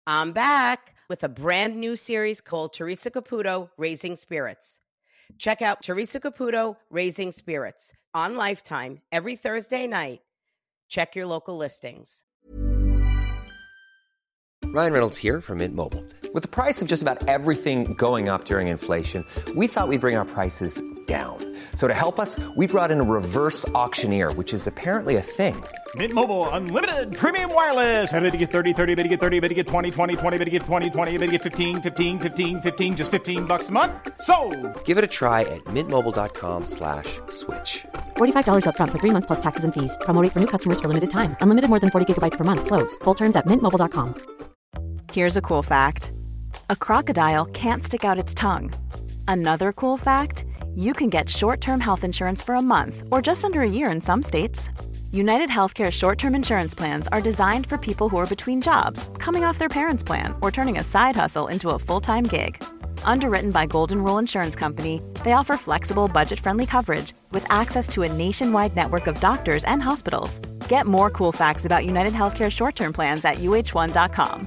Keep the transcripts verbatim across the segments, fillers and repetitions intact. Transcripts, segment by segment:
I'm back with a brand new series called Teresa Caputo, Raising Spirits. Check out Teresa Caputo, Raising Spirits on Lifetime every Thursday night. Check your local listings. Ryan Reynolds here from Mint Mobile. With the price of just about everything going up during inflation, we thought we'd bring our prices down. So to help us, we brought in a reverse auctioneer, which is apparently a thing. Mint Mobile Unlimited Premium Wireless. How to get thirty, thirty, how to get thirty, how to get twenty, twenty, twenty, how to get twenty, twenty, how to get fifteen, fifteen, fifteen, fifteen, just fifteen bucks a month? Sold! Give it a try at mintmobile.com slash switch. forty-five dollars up front for three months plus taxes and fees. Promo rate for new customers for limited time. Unlimited more than forty gigabytes per month. Slows full terms at mint mobile dot com. Here's a cool fact. A crocodile can't stick out its tongue. Another cool fact, you can get short-term health insurance for a month or just under a year in some states. United Healthcare short-term insurance plans are designed for people who are between jobs, coming off their parents' plan, or turning a side hustle into a full-time gig. Underwritten by Golden Rule Insurance Company, they offer flexible, budget-friendly coverage with access to a nationwide network of doctors and hospitals. Get more cool facts about United Healthcare short-term plans at U H one dot com.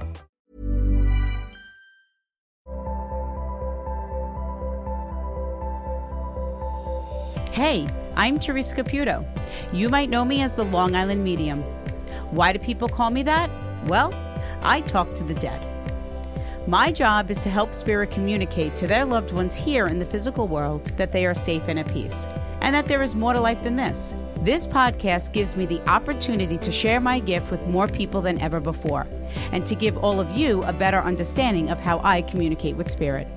Hey, I'm Teresa Caputo. You might know me as the Long Island Medium. Why do people call me that? Well, I talk to the dead. My job is to help spirit communicate to their loved ones here in the physical world that they are safe and at peace, and that there is more to life than this. This podcast gives me the opportunity to share my gift with more people than ever before, and to give all of you a better understanding of how I communicate with spirit.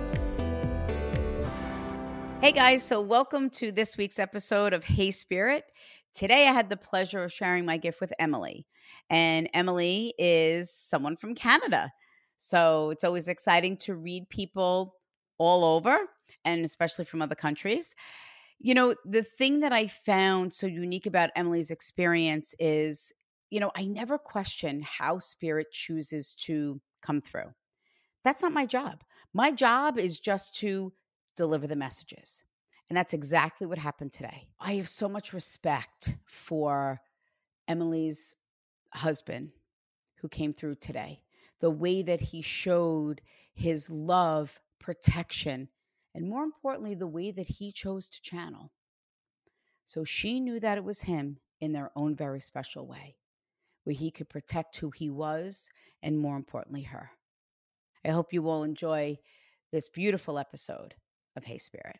Hey guys, so welcome to this week's episode of Hey Spirit. Today I had the pleasure of sharing my gift with Emily. And Emily is someone from Canada. So it's always exciting to read people all over, and especially from other countries. You know, the thing that I found so unique about Emily's experience is, you know, I never question how spirit chooses to come through. That's not my job. My job is just to deliver the messages. And that's exactly what happened today. I have so much respect for Emily's husband who came through today. The way that he showed his love, protection, and more importantly, the way that he chose to channel. So she knew that it was him in their own very special way, where he could protect who he was and more importantly, her. I hope you all enjoy this beautiful episode of Hey Spirit.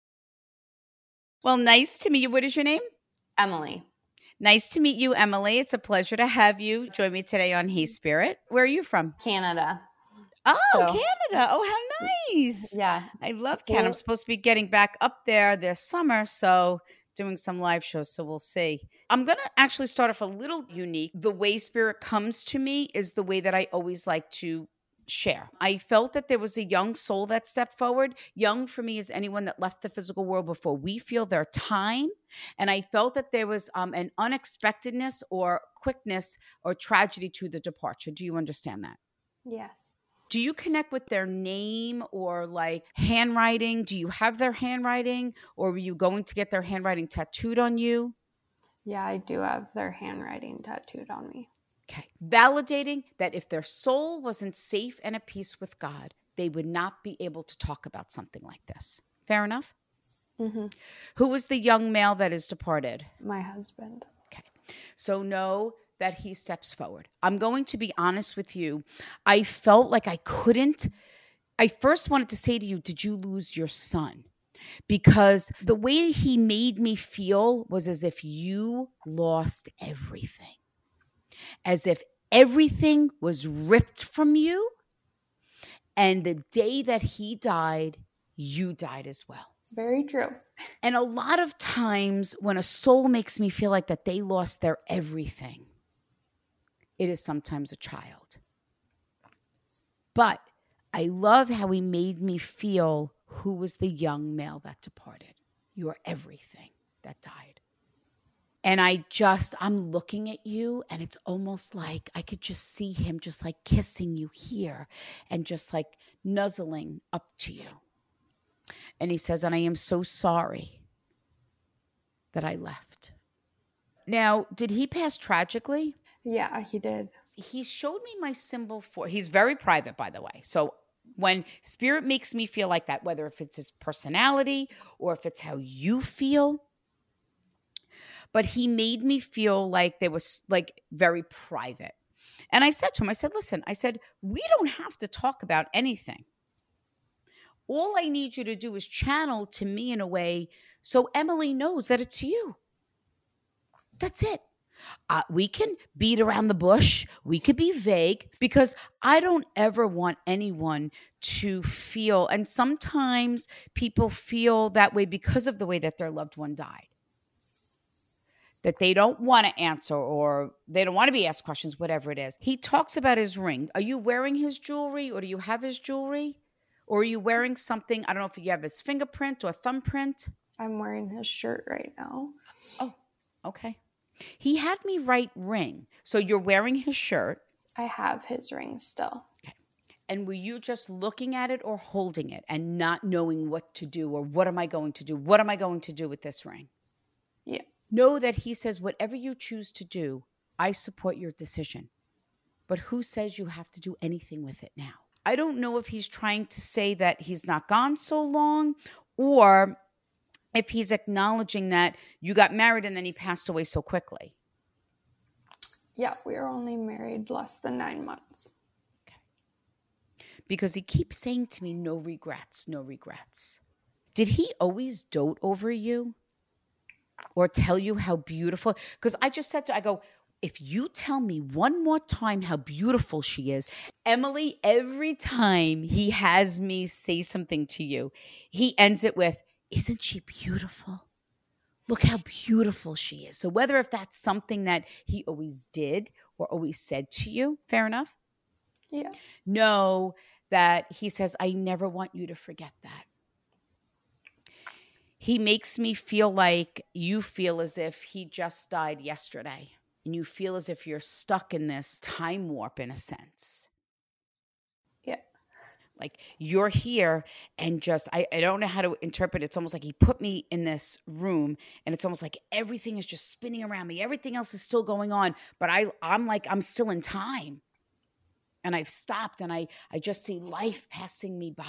Well, nice to meet you. What is your name? Emily. Nice to meet you, Emily. It's a pleasure to have you join me today on Hey Spirit. Where are you from? Canada. Oh, So- Canada. Oh, how nice. Yeah. I love So- Canada. I'm supposed to be getting back up there this summer, so doing some live shows, so we'll see. I'm going to actually start off a little unique. The way spirit comes to me is the way that I always like to share. I felt that there was a young soul that stepped forward. Young for me is anyone that left the physical world before we feel their time. And I felt that there was um, an unexpectedness or quickness or tragedy to the departure. Do you understand that? Yes. Do you connect with their name or like handwriting? Do you have their handwriting, or were you going to get their handwriting tattooed on you? Yeah, I do have their handwriting tattooed on me. Okay. Validating that if their soul wasn't safe and at peace with God, they would not be able to talk about something like this. Fair enough? Mm-hmm. Who was the young male that is departed? My husband. Okay. So know that he steps forward. I'm going to be honest with you. I felt like I couldn't. I first wanted to say to you, did you lose your son? Because the way he made me feel was as if you lost everything. As if everything was ripped from you. And the day that he died, you died as well. Very true. And a lot of times when a soul makes me feel like that they lost their everything, it is sometimes a child. But I love how he made me feel who was the young male that departed. You are everything that died. And I just, I'm looking at you and it's almost like I could just see him just like kissing you here and just like nuzzling up to you. And he says, and I am so sorry that I left. Now, did he pass tragically? Yeah, he did. he showed me my symbol for, he's very private, by the way. So when spirit makes me feel like that, whether if it's his personality or if it's how you feel, but he made me feel like there was like very private. And I said to him, I said, listen, I said, we don't have to talk about anything. All I need you to do is channel to me in a way so Emily knows that it's you. That's it. Uh, we can beat around the bush. We could be vague because I don't ever want anyone to feel, and sometimes people feel that way because of the way that their loved one died, that they don't want to answer or they don't want to be asked questions, whatever it is. He talks about his ring. Are you wearing his jewelry or do you have his jewelry? Or are you wearing something? I don't know if you have his fingerprint or thumbprint. I'm wearing his shirt right now. Oh, okay. He had me write ring. So you're wearing his shirt. I have his ring still. Okay. And were you just looking at it or holding it and not knowing what to do or what am I going to do? What am I going to do with this ring? Yeah. Know that he says, whatever you choose to do, I support your decision. But who says you have to do anything with it now? I don't know if he's trying to say that he's not gone so long or if he's acknowledging that you got married and then he passed away so quickly. Yeah, we were only married less than nine months. Okay. Because he keeps saying to me, no regrets, no regrets. Did he always dote over you or tell you how beautiful? Because I just said to I go, if you tell me one more time how beautiful she is, Emily, every time he has me say something to you, he ends it with, isn't she beautiful? Look how beautiful she is. So whether if that's something that he always did or always said to you, fair enough? Yeah. Know that he says, I never want you to forget that. He makes me feel like you feel as if he just died yesterday. And you feel as if you're stuck in this time warp in a sense. Yeah. Like you're here and just, I, I don't know how to interpret it. It's almost like he put me in this room and it's almost like everything is just spinning around me. Everything else is still going on. But I, I'm like, I'm still in time. And I've stopped and I, I just see life passing me by.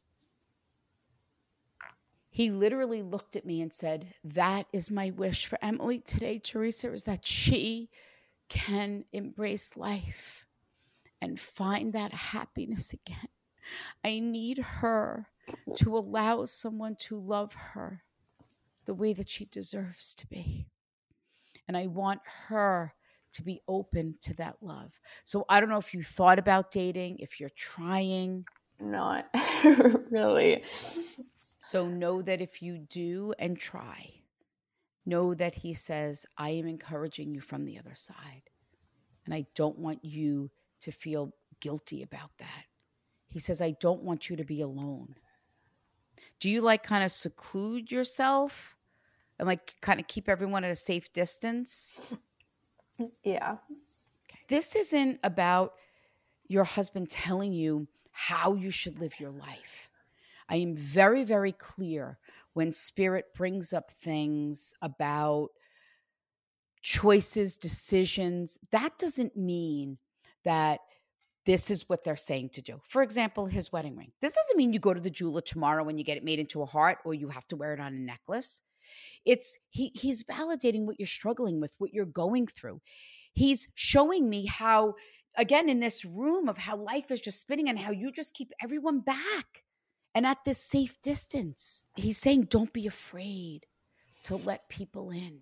He literally looked at me and said, that is my wish for Emily today, Teresa, is that she can embrace life and find that happiness again. I need her to allow someone to love her the way that she deserves to be. And I want her to be open to that love. So I don't know if you thought about dating, if you're trying. Not really. So know that if you do and try, know that he says, I am encouraging you from the other side. And I don't want you to feel guilty about that. He says, I don't want you to be alone. Do you like kind of seclude yourself and like kind of keep everyone at a safe distance? Yeah. Okay. This isn't about your husband telling you how you should live your life. I am very, very clear when spirit brings up things about choices, decisions. That doesn't mean that this is what they're saying to do. For example, his wedding ring. This doesn't mean you go to the jeweler tomorrow and you get it made into a heart or you have to wear it on a necklace. It's he he's validating what you're struggling with, what you're going through. He's showing me how, again, in this room of how life is just spinning and how you just keep everyone back. And at this safe distance, he's saying, don't be afraid to let people in.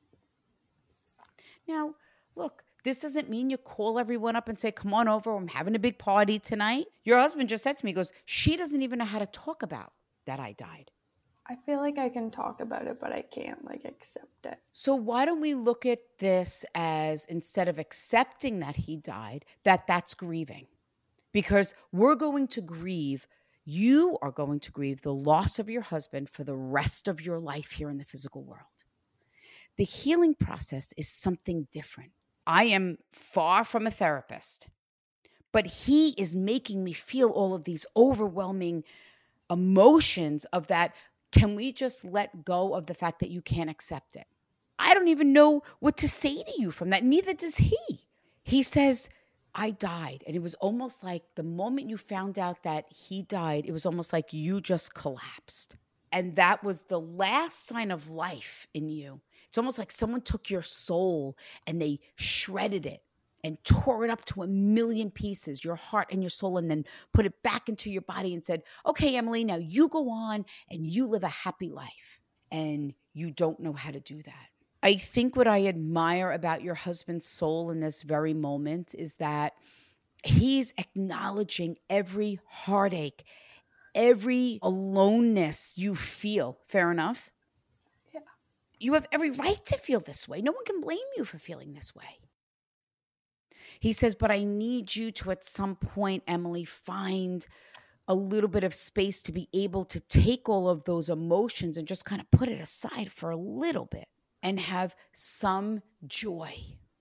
Now, look, this doesn't mean you call everyone up and say, come on over, I'm having a big party tonight. Your husband just said to me, he goes, she doesn't even know how to talk about that I died. I feel like I can talk about it, but I can't like accept it. So why don't we look at this as, instead of accepting that he died, that that's grieving? Because we're going to grieve You are going to grieve the loss of your husband for the rest of your life here in the physical world. The healing process is something different. I am far from a therapist, but he is making me feel all of these overwhelming emotions of that. Can we just let go of the fact that you can't accept it? I don't even know what to say to you from that. Neither does he. He says, I died. And it was almost like the moment you found out that he died, it was almost like you just collapsed. And that was the last sign of life in you. It's almost like someone took your soul and they shredded it and tore it up to a million pieces, your heart and your soul, and then put it back into your body and said, okay, Emily, now you go on and you live a happy life. And you don't know how to do that. I think what I admire about your husband's soul in this very moment is that he's acknowledging every heartache, every aloneness you feel. Fair enough? Yeah. You have every right to feel this way. No one can blame you for feeling this way. He says, but I need you to, at some point, Emily, find a little bit of space to be able to take all of those emotions and just kind of put it aside for a little bit. And have some joy,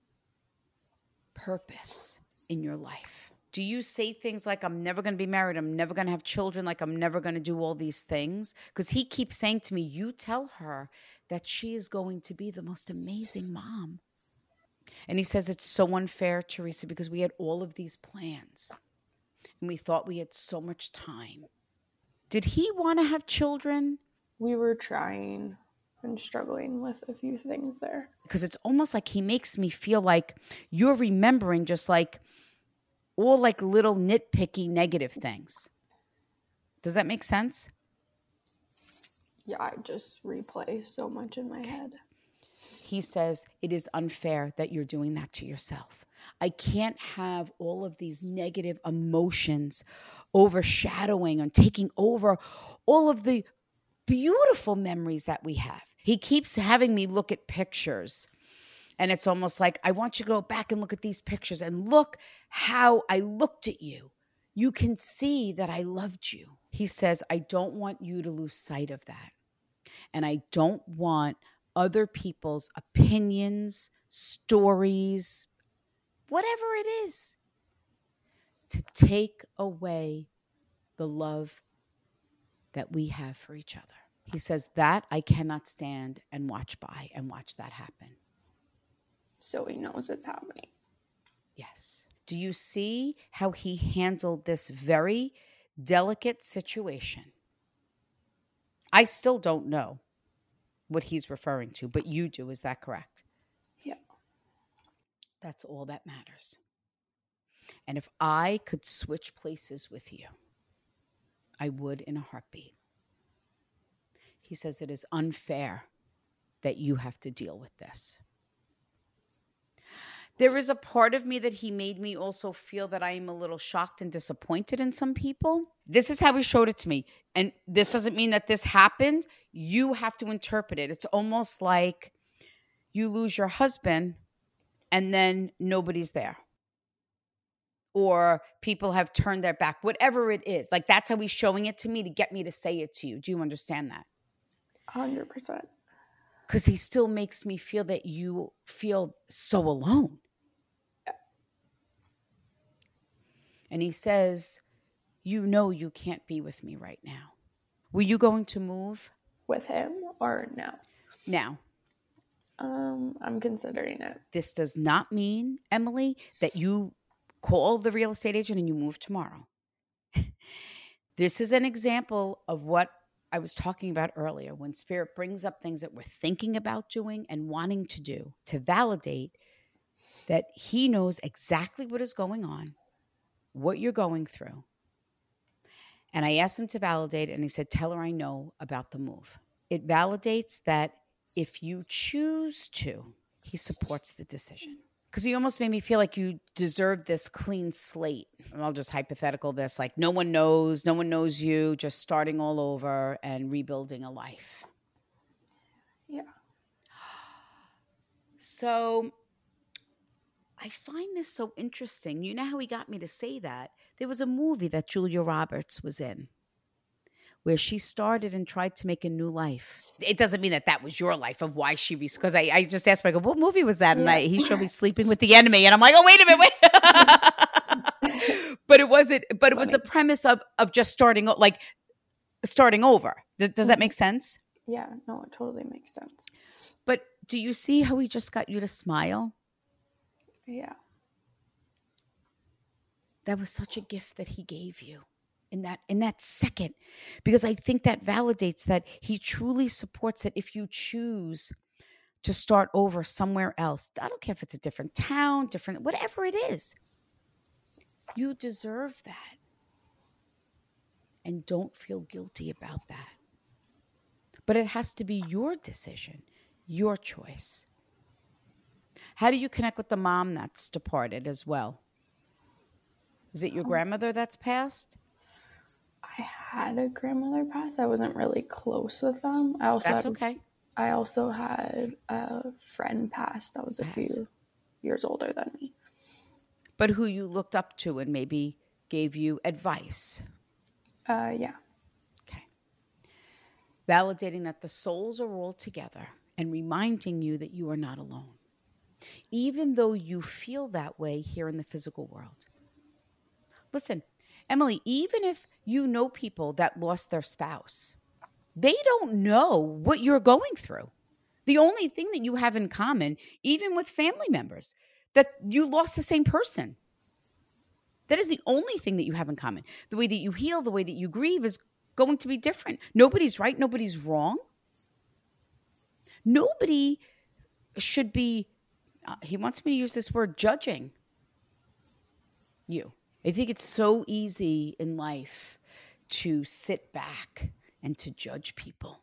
purpose in your life. Do you say things like, I'm never going to be married, I'm never going to have children, like I'm never going to do all these things? Because he keeps saying to me, you tell her that she is going to be the most amazing mom. And he says, it's so unfair, Teresa, because we had all of these plans. And we thought we had so much time. Did he want to have children? We were trying. And struggling with a few things there. Because it's almost like he makes me feel like you're remembering just like all like little nitpicky negative things. Does that make sense? Yeah, I just replay so much in my head. He says it is unfair that you're doing that to yourself. I can't have all of these negative emotions overshadowing and taking over all of the beautiful memories that we have. He keeps having me look at pictures. And it's almost like, I want you to go back and look at these pictures and look how I looked at you. You can see that I loved you. He says, I don't want you to lose sight of that. And I don't want other people's opinions, stories, whatever it is, to take away the love that we have for each other. He says that I cannot stand and watch by and watch that happen. So he knows it's happening. Yes. Do you see how he handled this very delicate situation? I still don't know what he's referring to, but you do. Is that correct? Yeah. That's all that matters. And if I could switch places with you, I would in a heartbeat. He says it is unfair that you have to deal with this. There is a part of me that he made me also feel that I am a little shocked and disappointed in some people. This is how he showed it to me. And this doesn't mean that this happened. You have to interpret it. It's almost like you lose your husband and then nobody's there. Or people have turned their back, whatever it is. Like that's how he's showing it to me to get me to say it to you. Do you understand that? one hundred percent. Because he still makes me feel that you feel so alone. And he says, you know you can't be with me right now. Were you going to move? With him or no? Now. Um, I'm considering it. This does not mean, Emily, that you call the real estate agent and you move tomorrow. This is an example of what I was talking about earlier, when Spirit brings up things that we're thinking about doing and wanting to do, to validate that he knows exactly what is going on, what you're going through. And I asked him to validate, and he said, tell her I know about the move. It validates that if you choose to, he supports the decision. Because he almost made me feel like you deserve this clean slate. And I'll just hypothetical this, like no one knows, no one knows you, just starting all over and rebuilding a life. Yeah. So I find this so interesting. You know how he got me to say that? There was a movie that Julia Roberts was in where she started and tried to make a new life. It doesn't mean that that was your life of why she, because I, I just asked him, I go, what movie was that? And yeah. I, he showed me Sleeping with the Enemy. And I'm like, oh, wait a minute, wait. But it wasn't, but it was the premise of, of just starting, like starting over. Does, does that make sense? Yeah, no, it totally makes sense. But do you see how he just got you to smile? Yeah. That was such a gift that he gave you in that in that second, because I think that validates that he truly supports that if you choose to start over somewhere else, I don't care if it's a different town, different, whatever it is, you deserve that. And don't feel guilty about that. But it has to be your decision, your choice. How do you connect with the mom that's departed as well? Is it your grandmother that's passed? I had a grandmother pass. I wasn't really close with them. I also That's had, okay. I also had a friend pass that was a Yes. few years older than me. But who you looked up to and maybe gave you advice. Uh, yeah. Okay. Validating that the souls are all together and reminding you that you are not alone. Even though you feel that way here in the physical world. Listen, Emily, even if you know people that lost their spouse, they don't know what you're going through. The only thing that you have in common, even with family members, that you lost the same person. That is the only thing that you have in common. The way that you heal, the way that you grieve is going to be different. Nobody's right. Nobody's wrong. Nobody should be, uh, he wants me to use this word, judging you. I think it's so easy in life to sit back and to judge people.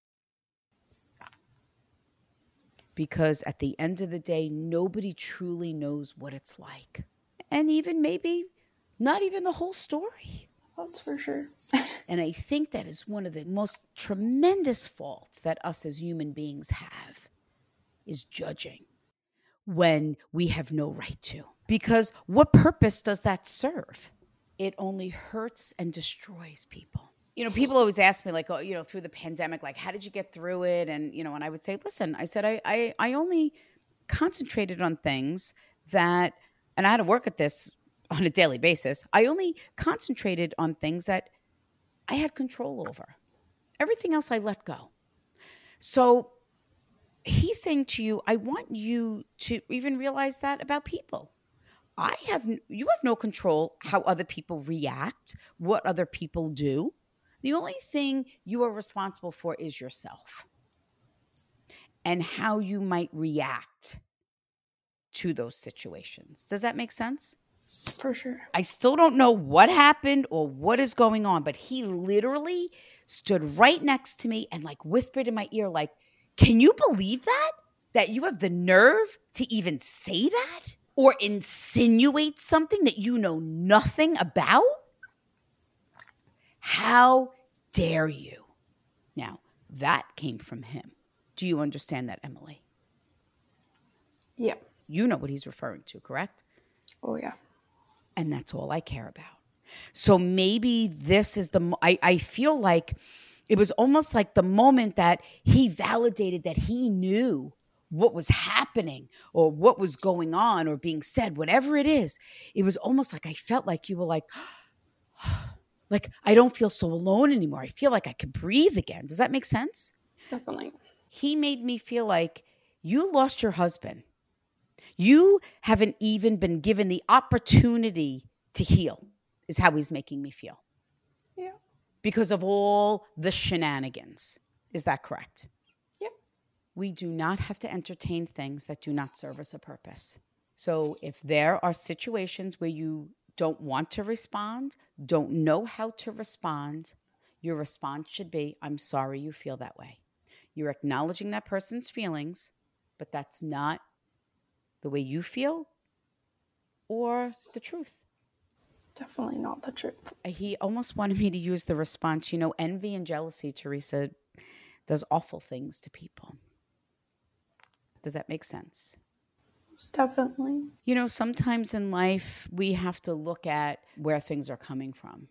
Because at the end of the day, nobody truly knows what it's like. And even maybe not even the whole story. That's for sure. And I think that is one of the most tremendous faults that us as human beings have, is judging when we have no right to. Because what purpose does that serve? It only hurts and destroys people. You know, people always ask me, like, oh, you know, through the pandemic, like, how did you get through it? And, you know, and I would say, listen, I said, I, I, I only concentrated on things that, and I had to work at this on a daily basis. I only concentrated on things that I had control over. Everything else I let go. So he's saying to you, I want you to even realize that about people. I have, you have no control how other people react, what other people do. The only thing you are responsible for is yourself and how you might react to those situations. Does that make sense? For sure. I still don't know what happened or what is going on, but he literally stood right next to me and like whispered in my ear, like, can you believe that? That you have the nerve to even say that? Or insinuate something that you know nothing about? How dare you? Now, that came from him. Do you understand that, Emily? Yeah. You know what he's referring to, correct? Oh, yeah. And that's all I care about. So maybe this is the, I, I feel like it was almost like the moment that he validated that he knew what was happening or what was going on or being said, whatever it is. It was almost like I felt like you were like, like, I don't feel so alone anymore. I feel like I could breathe again. Does that make sense? Definitely. He made me feel like you lost your husband. You haven't even been given the opportunity to heal, is how he's making me feel. Yeah. Because of all the shenanigans. Is that correct? Yep. We do not have to entertain things that do not serve us a purpose. So if there are situations where you don't want to respond, don't know how to respond, your response should be, I'm sorry you feel that way. You're acknowledging that person's feelings, but that's not the way you feel or the truth. Definitely not the truth. He almost wanted me to use the response, you know, envy and jealousy, Teresa, does awful things to people. Does that make sense? Definitely. You know, sometimes in life, we have to look at where things are coming from.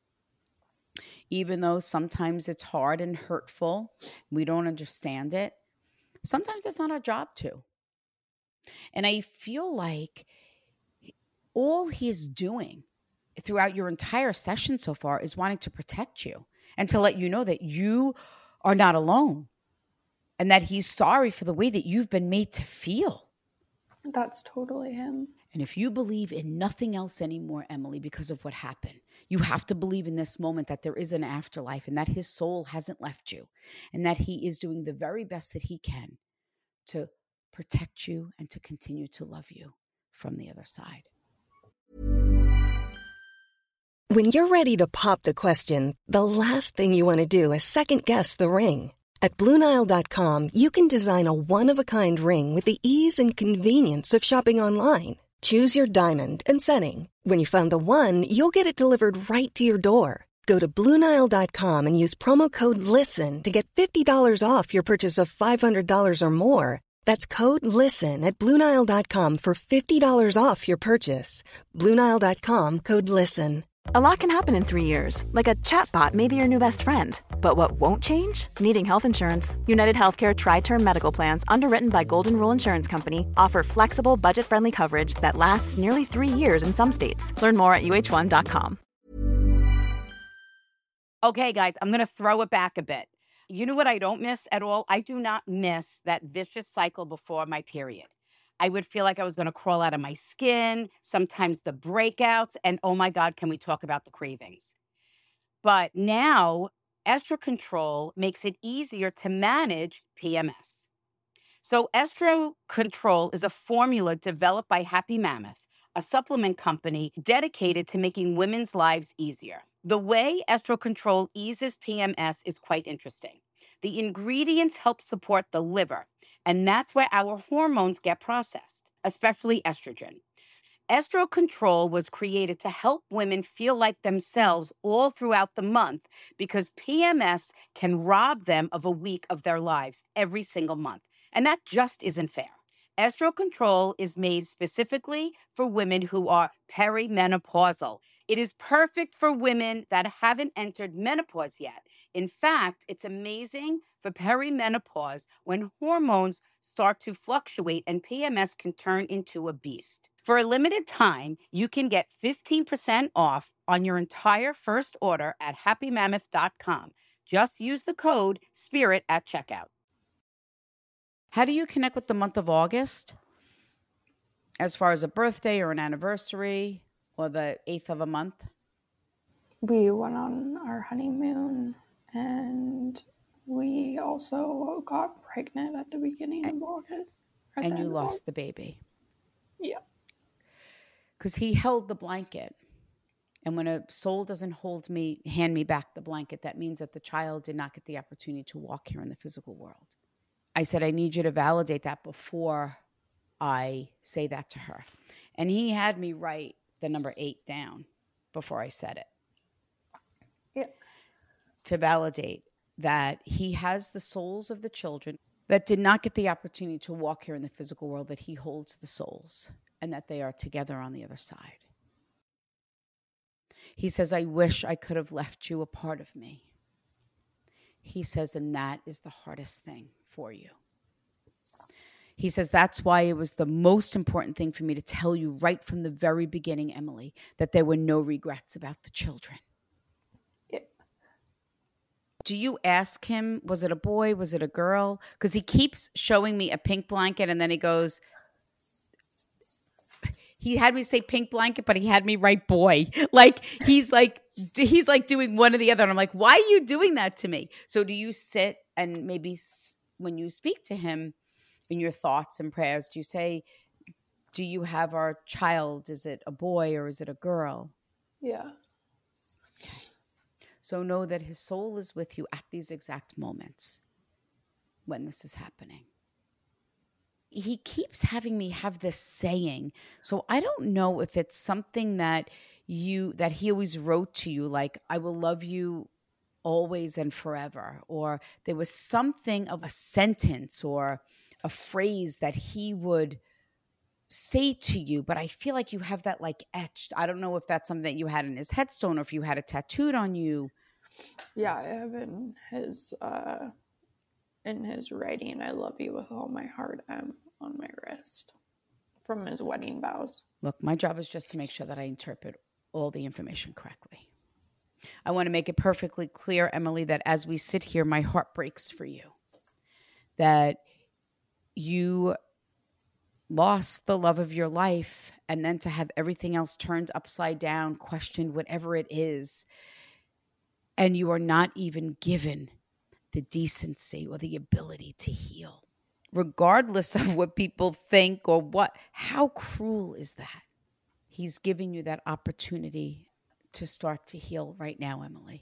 Even though sometimes it's hard and hurtful, we don't understand it. Sometimes that's not our job to. And I feel like all he's doing throughout your entire session so far is wanting to protect you and to let you know that you are not alone and that he's sorry for the way that you've been made to feel. That's totally him. And if you believe in nothing else anymore, Emily, because of what happened, you have to believe in this moment that there is an afterlife and that his soul hasn't left you and that he is doing the very best that he can to protect you and to continue to love you from the other side. When you're ready to pop the question, the last thing you want to do is second-guess the ring. At Blue Nile dot com, you can design a one-of-a-kind ring with the ease and convenience of shopping online. Choose your diamond and setting. When you find the one, you'll get it delivered right to your door. Go to Blue Nile dot com and use promo code LISTEN to get fifty dollars off your purchase of five hundred dollars or more. That's code LISTEN at Blue Nile dot com for fifty dollars off your purchase. Blue Nile dot com, code LISTEN. A lot can happen in three years, like a chatbot may be your new best friend. But what won't change? Needing health insurance. United Healthcare Tri-Term Medical Plans, underwritten by Golden Rule Insurance Company, offer flexible, budget-friendly coverage that lasts nearly three years in some states. Learn more at U H one dot com. Okay, guys, I'm going to throw it back a bit. You know what I don't miss at all? I do not miss that vicious cycle before my period. I would feel like I was going to crawl out of my skin, sometimes the breakouts, and oh my God, can we talk about the cravings? But now, Estro Control makes it easier to manage P M S. So Estro Control is a formula developed by Happy Mammoth, a supplement company dedicated to making women's lives easier. The way Estro Control eases P M S is quite interesting. The ingredients help support the liver, and that's where our hormones get processed, especially estrogen. Estro Control was created to help women feel like themselves all throughout the month because P M S can rob them of a week of their lives every single month, and that just isn't fair. Estro Control is made specifically for women who are perimenopausal. It is perfect for women that haven't entered menopause yet. In fact, it's amazing for perimenopause when hormones start to fluctuate and P M S can turn into a beast. For a limited time, you can get fifteen percent off on your entire first order at happy mammoth dot com. Just use the code SPIRIT at checkout. How do you connect with the month of August? As far as a birthday or an anniversary or the eighth of a month? We went on our honeymoon and we also got pregnant at the beginning of August. And you lost the baby. Yeah. Because he held the blanket. And when a soul doesn't hold me, hand me back the blanket, that means that the child did not get the opportunity to walk here in the physical world. I said, I need you to validate that before I say that to her. And he had me write the number eight down before I said it. Yeah. To validate that he has the souls of the children that did not get the opportunity to walk here in the physical world, that he holds the souls and that they are together on the other side. He says, I wish I could have left you a part of me. He says, and that is the hardest thing for you. He says, that's why it was the most important thing for me to tell you right from the very beginning, Emily, that there were no regrets about the children. Yeah. Do you ask him, was it a boy? Was it a girl? Because he keeps showing me a pink blanket and then he goes, he had me say pink blanket, but he had me write boy. Like, he's like, he's like doing one or the other. And I'm like, why are you doing that to me? So do you sit and maybe s- when you speak to him in your thoughts and prayers, do you say, do you have our child? Is it a boy or is it a girl? Yeah. So know that his soul is with you at these exact moments when this is happening. He keeps having me have this saying. So I don't know if it's something that you, that he always wrote to you, like, I will love you always and forever. Or there was something of a sentence or a phrase that he would say to you, but I feel like you have that like etched. I don't know if that's something that you had in his headstone or if you had it tattooed on you. Yeah, I have in his uh in his writing, I love you with all my heart, M on my wrist from his wedding vows. Look, my job is just to make sure that I interpret all the information correctly. I want to make it perfectly clear, Emily, that as we sit here, my heart breaks for you. That you lost the love of your life and then to have everything else turned upside down, questioned, whatever it is, and you are not even given the decency or the ability to heal, regardless of what people think or what, how cruel is that? He's giving you that opportunity to start to heal right now, Emily.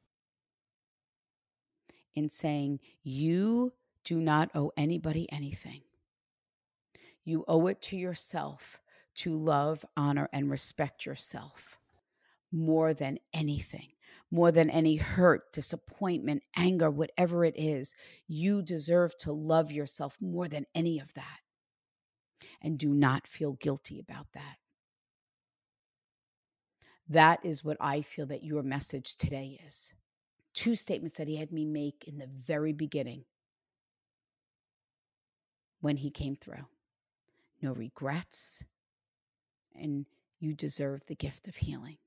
In saying, you do not owe anybody anything. You owe it to yourself to love, honor, and respect yourself more than anything, more than any hurt, disappointment, anger, whatever it is. You deserve to love yourself more than any of that. And do not feel guilty about that. That is what I feel that your message today is. Two statements that he had me make in the very beginning when he came through. No regrets, and you deserve the gift of healing.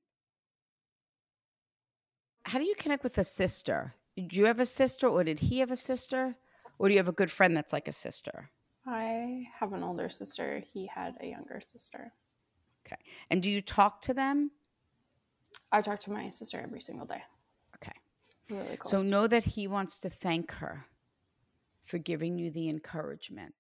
How do you connect with a sister? Do you have a sister, or did he have a sister? Or do you have a good friend that's like a sister? I have an older sister. He had a younger sister. Okay. And do you talk to them? I talk to my sister every single day. Okay. Really close. So know that he wants to thank her for giving you the encouragement.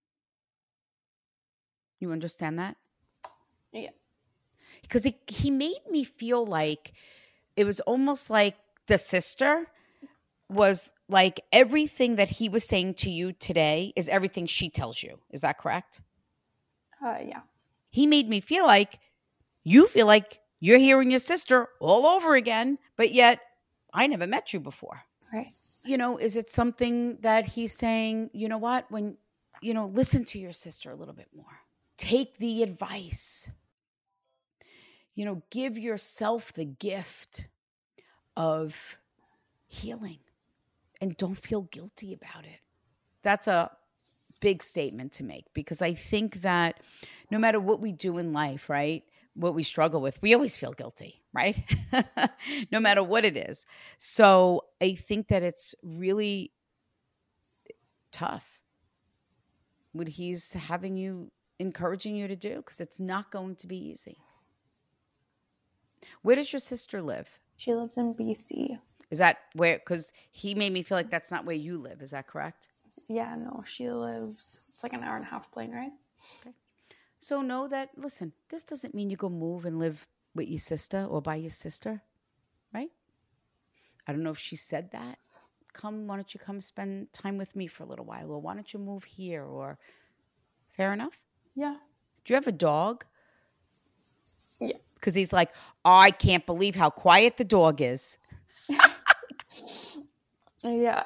You understand that? Yeah. Because he, he made me feel like it was almost like the sister was like everything that he was saying to you today is everything she tells you. Is that correct? Uh, yeah. He made me feel like you feel like you're hearing your sister all over again, but yet I never met you before. Right. You know, is it something that he's saying, you know what, when, you know, listen to your sister a little bit more. Take the advice. You know, give yourself the gift of healing and don't feel guilty about it. That's a big statement to make, because I think that no matter what we do in life, right, what we struggle with, we always feel guilty, right? No matter what it is. So I think that it's really tough what he's having you, encouraging you to do, because it's not going to be easy. Where does your sister live? She lives in B C. Is that where, because he made me feel like that's not where you live. Is that correct? Yeah, no, she lives, it's like an hour and a half plane ride. Okay. So know that, listen, this doesn't mean you go move and live with your sister or by your sister, right? I don't know if she said that. Come, why don't you come spend time with me for a little while? Or why don't you move here? Or, fair enough? Yeah. Do you have a dog? Yeah. Because he's like, oh, I can't believe how quiet the dog is. Yeah.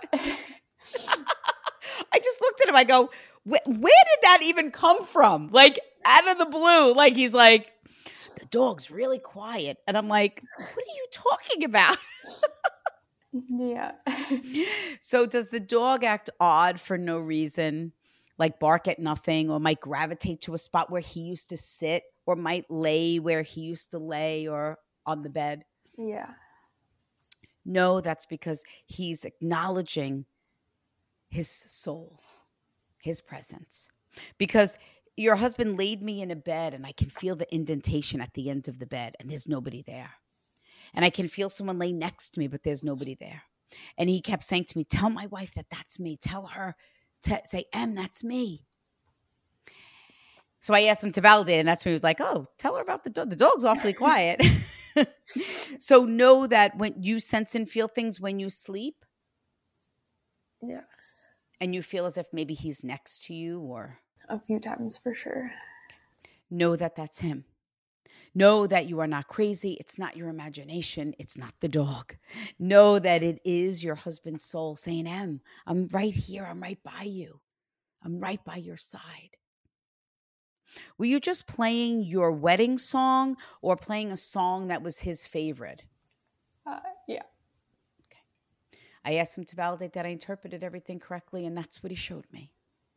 I just looked at him. I go, where did that even come from? Like, out of the blue. Like, he's like, the dog's really quiet. And I'm like, what are you talking about? Yeah. So does the dog act odd for no reason? Like bark at nothing, or might gravitate to a spot where he used to sit, or might lay where he used to lay, or on the bed? Yeah. No, that's because he's acknowledging his soul, his presence. Because your husband laid me in a bed and I can feel the indentation at the end of the bed and there's nobody there. And I can feel someone lay next to me, but there's nobody there. And he kept saying to me, tell my wife that that's me. Tell her to say, Em, that's me. So I asked him to validate, and that's when he was like, oh, tell her about the dog. The dog's awfully quiet. So know that when you sense and feel things when you sleep. Yeah. And you feel as if maybe he's next to you, or a few times for sure. Know that that's him. Know that you are not crazy. It's not your imagination. It's not the dog. Know that it is your husband's soul saying, Em, I'm right here. I'm right by you. I'm right by your side. Were you just playing your wedding song or playing a song that was his favorite? Uh, yeah. Okay. I asked him to validate that I interpreted everything correctly, and that's what he showed me.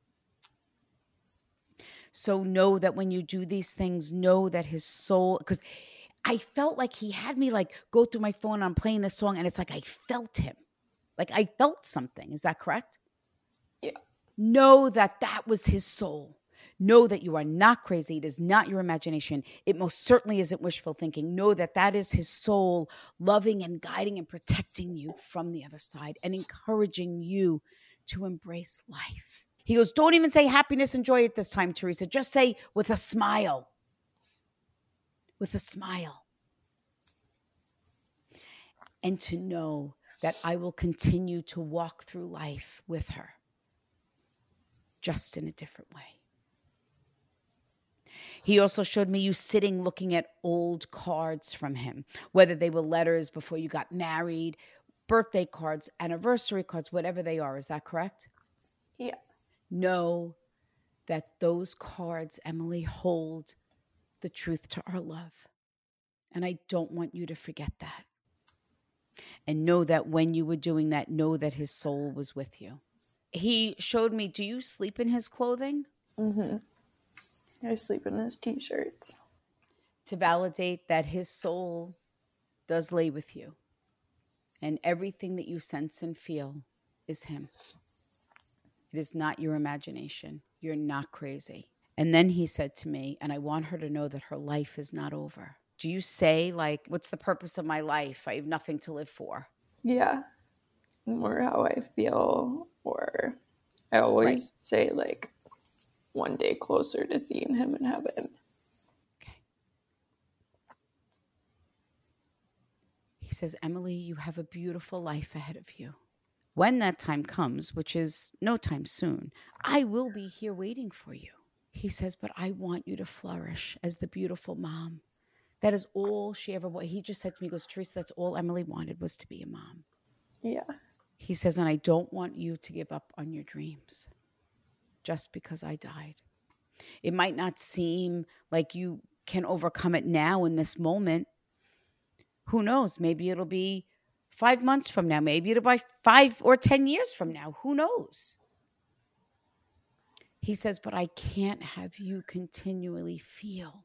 So know that when you do these things, know that his soul, because I felt like he had me like go through my phone and I'm playing this song, and it's like I felt him. Like I felt something. Is that correct? Yeah. Know that that was his soul. Know that you are not crazy. It is not your imagination. It most certainly isn't wishful thinking. Know that that is his soul loving and guiding and protecting you from the other side and encouraging you to embrace life. He goes, don't even say happiness and joy at this time, Teresa. Just say with a smile. With a smile. And to know that I will continue to walk through life with her, just in a different way. He also showed me you sitting looking at old cards from him, whether they were letters before you got married, birthday cards, anniversary cards, whatever they are. Is that correct? Yeah. Know that those cards, Emily, hold the truth to our love. And I don't want you to forget that. And know that when you were doing that, know that his soul was with you. He showed me, do you sleep in his clothing? Mm-hmm. I sleep in his t-shirts. To validate that his soul does lay with you. And everything that you sense and feel is him. It is not your imagination. You're not crazy. And then he said to me, and I want her to know that her life is not over. Do you say, like, what's the purpose of my life? I have nothing to live for. Yeah. More how I feel, or I always Right. say, like, one day closer to seeing him in heaven. Okay. He says, Emily, you have a beautiful life ahead of you. When that time comes, which is no time soon, I will be here waiting for you. He says, but I want you to flourish as the beautiful mom. That is all she ever wanted. He just said to me, he goes, Teresa, that's all Emily wanted, was to be a mom. Yeah. He says, and I don't want you to give up on your dreams just because I died. It might not seem like you can overcome it now in this moment. Who knows? Maybe it'll be five months from now. Maybe it'll be five or ten years from now. Who knows? He says, but I can't have you continually feel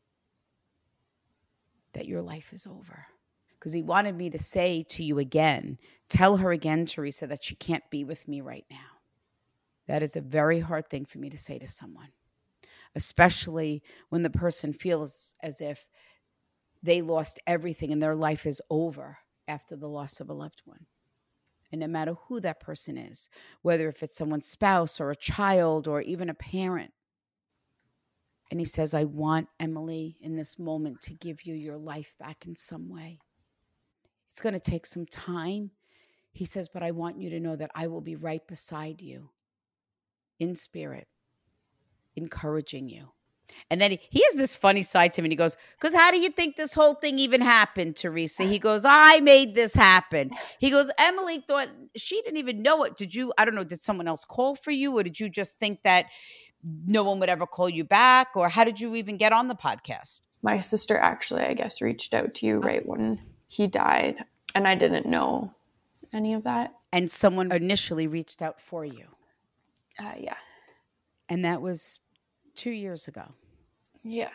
that your life is over. Because he wanted me to say to you again, tell her again, Teresa, that she can't be with me right now. That is a very hard thing for me to say to someone, especially when the person feels as if they lost everything and their life is over after the loss of a loved one. And no matter who that person is, whether if it's someone's spouse or a child or even a parent. And he says, I want, Emily, in this moment to give you your life back in some way. It's going to take some time. He says, but I want you to know that I will be right beside you in spirit, encouraging you. And then he, he has this funny side to him, and he goes, because how do you think this whole thing even happened, Teresa? He goes, I made this happen. He goes, Emily thought, she didn't even know it. Did you, I don't know, did someone else call for you? Or did you just think that no one would ever call you back? Or how did you even get on the podcast? My sister actually, I guess, reached out to you right when he died, and I didn't know any of that. And someone initially reached out for you. Uh, yeah. And that was two years ago. Yeah.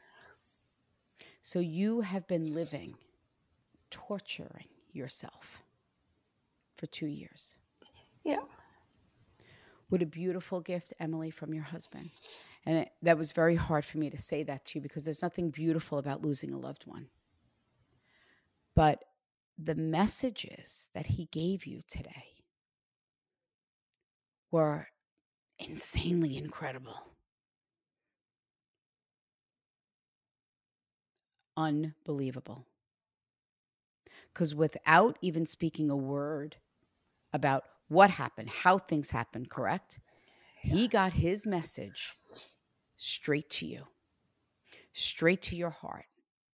So you have been living, torturing yourself for two years. Yeah. What a beautiful gift, Emily, from your husband. And it, that was very hard for me to say that to you because there's nothing beautiful about losing a loved one. But the messages that he gave you today were insanely incredible. Unbelievable. Because without even speaking a word about what happened, how things happened, correct? He got his message straight to you, straight to your heart,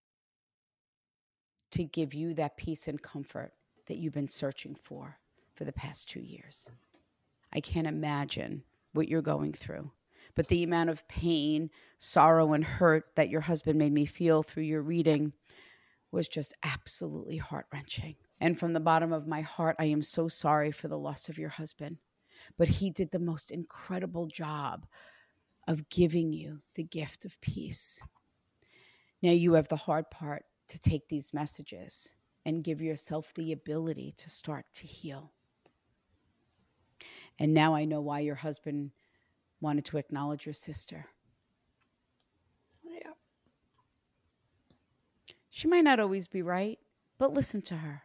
to give you that peace and comfort that you've been searching for for the past two years. I can't imagine what you're going through, but the amount of pain, sorrow, and hurt that your husband made me feel through your reading was just absolutely heart-wrenching. And from the bottom of my heart, I am so sorry for the loss of your husband. But he did the most incredible job of giving you the gift of peace. Now you have the hard part to take these messages and give yourself the ability to start to heal. And now I know why your husband wanted to acknowledge your sister, She might not always be right, but listen to her.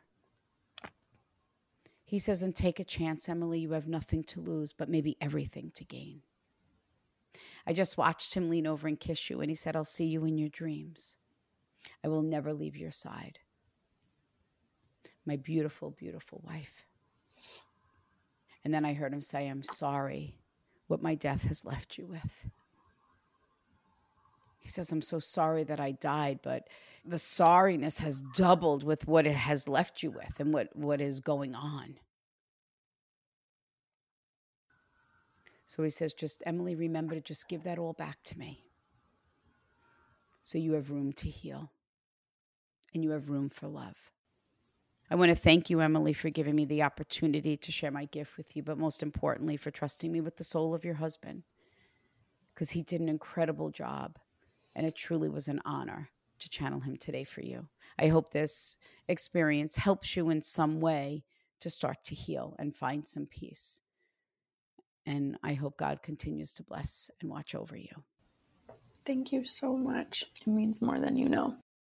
He says, and take a chance, Emily. You have nothing to lose, but maybe everything to gain. I just watched him lean over and kiss you, and he said, I'll see you in your dreams. I will never leave your side. My beautiful, beautiful wife. And then I heard him say, I'm sorry what my death has left you with. He says, I'm so sorry that I died, but the sorriness has doubled with what it has left you with and what, what is going on. So he says, just, Emily, remember to just give that all back to me. So you have room to heal and you have room for love. I want to thank you, Emily, for giving me the opportunity to share my gift with you, but most importantly, for trusting me with the soul of your husband, because he did an incredible job, and it truly was an honor to channel him today for you. I hope this experience helps you in some way to start to heal and find some peace. And I hope God continues to bless and watch over you. Thank you so much. It means more than you know.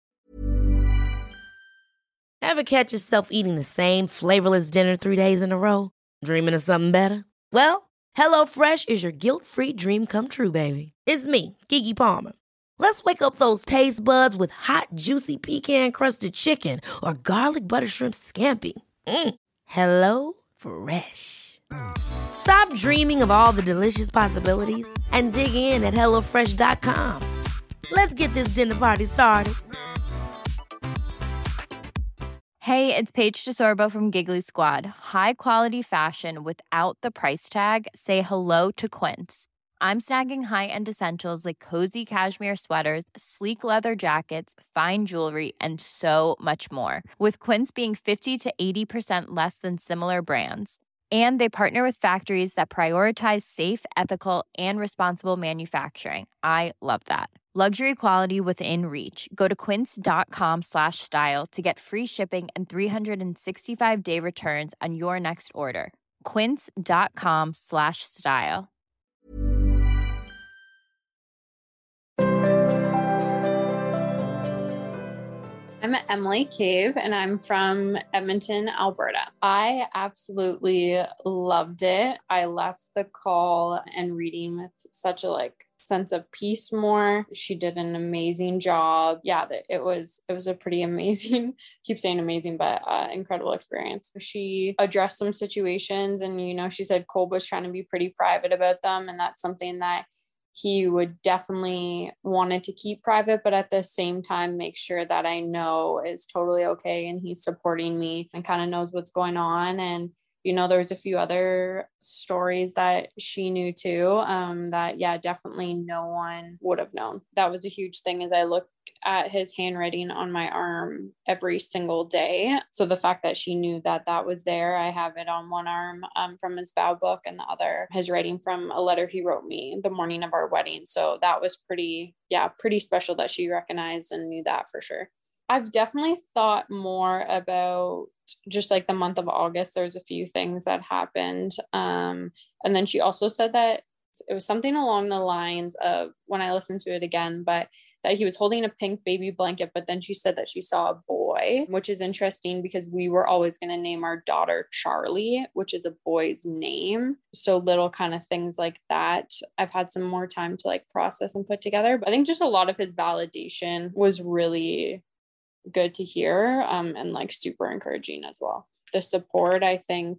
Ever catch yourself eating the same flavorless dinner three days in a row? Dreaming of something better? Well, HelloFresh is your guilt-free dream come true, baby. It's me, Keke Palmer. Let's wake up those taste buds with hot, juicy pecan-crusted chicken or garlic butter shrimp scampi. Mm. Hello Fresh. Stop dreaming of all the delicious possibilities and dig in at hello fresh dot com. Let's get this dinner party started. Hey, it's Paige DeSorbo from Giggly Squad. High quality fashion without the price tag. Say hello to Quince. I'm snagging high-end essentials like cozy cashmere sweaters, sleek leather jackets, fine jewelry, and so much more. With Quince being fifty to eighty percent less than similar brands. And they partner with factories that prioritize safe, ethical, and responsible manufacturing. I love that. Luxury quality within reach. Go to quince.com slash style to get free shipping and three sixty-five day returns on your next order. Quince.com slash style. I'm Emily Cave, and I'm from Edmonton, Alberta. I absolutely loved it. I left the call and reading with such a like sense of peace more. She did an amazing job. Yeah, it was it was a pretty amazing, keep saying amazing, but uh, incredible experience. She addressed some situations, and you know, she said Kolb was trying to be pretty private about them, and that's something that he would definitely wanted to keep private, but at the same time, make sure that I know is totally okay. And he's supporting me and kind of knows what's going on. And, you know, there was a few other stories that she knew too, um, that, yeah, definitely no one would have known. That was a huge thing as I looked at his handwriting on my arm every single day. So the fact that she knew that that was there, I have it on one arm um, from his vow book, and the other, his writing from a letter he wrote me the morning of our wedding. So that was pretty, yeah, pretty special that she recognized and knew that for sure. I've definitely thought more about just like the month of August. There's a few things that happened. Um, and then she also said that it was something along the lines of, when I listened to it again, but that he was holding a pink baby blanket, but then she said that she saw a boy, which is interesting because we were always going to name our daughter Charlie, which is a boy's name. So little kind of things like that. I've had some more time to like process and put together, but I think just a lot of his validation was really good to hear, um, and like super encouraging as well. The support, I think,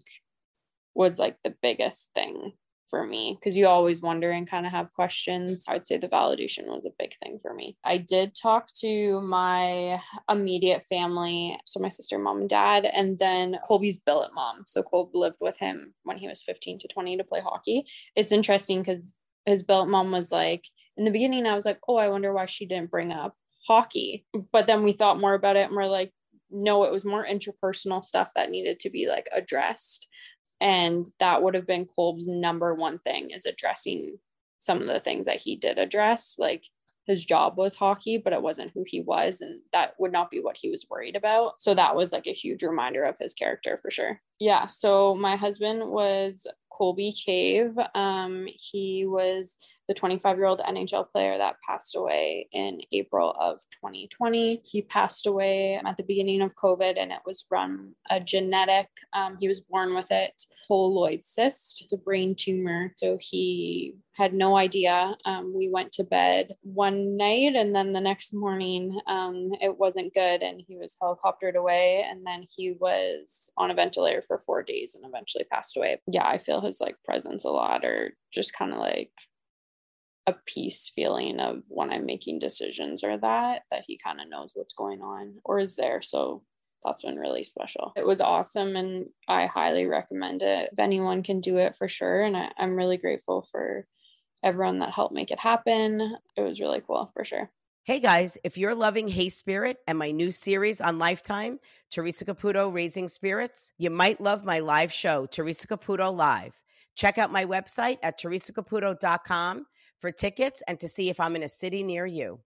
was like the biggest thing for me, because you always wonder and kind of have questions. I'd say the validation was a big thing for me. I did talk to my immediate family, so my sister, mom, and dad, and then Colby's billet mom. So Kolb lived with him when he was fifteen to twenty to play hockey. It's interesting because his billet mom was like, in the beginning, I was like, oh, I wonder why she didn't bring up hockey. But then we thought more about it and we're like, no, it was more interpersonal stuff that needed to be like addressed. And that would have been Kolb's number one thing, is addressing some of the things that he did address. Like his job was hockey, but it wasn't who he was. And that would not be what he was worried about. So that was like a huge reminder of his character for sure. Yeah. So my husband was Colby Cave. Um, he was the twenty-five-year-old N H L player that passed away in April of twenty twenty. He passed away at the beginning of COVID, and it was from a genetic, um, he was born with it, poloid cyst. It's a brain tumor. So he had no idea. Um, we went to bed one night, and then the next morning um, it wasn't good, and he was helicoptered away, and then he was on a ventilator for four days and eventually passed away. Yeah, I feel his like presence a lot, or just kind of like a peace feeling of when I'm making decisions, or that, that he kind of knows what's going on or is there. So that's been really special. It was awesome, and I highly recommend it. If anyone can do it, for sure. And I, I'm really grateful for everyone that helped make it happen. It was really cool, for sure. Hey guys, if you're loving Hey Spirit and my new series on Lifetime, Teresa Caputo Raising Spirits, you might love my live show, Teresa Caputo Live. Check out my website at teresa caputo dot com for tickets and to see if I'm in a city near you.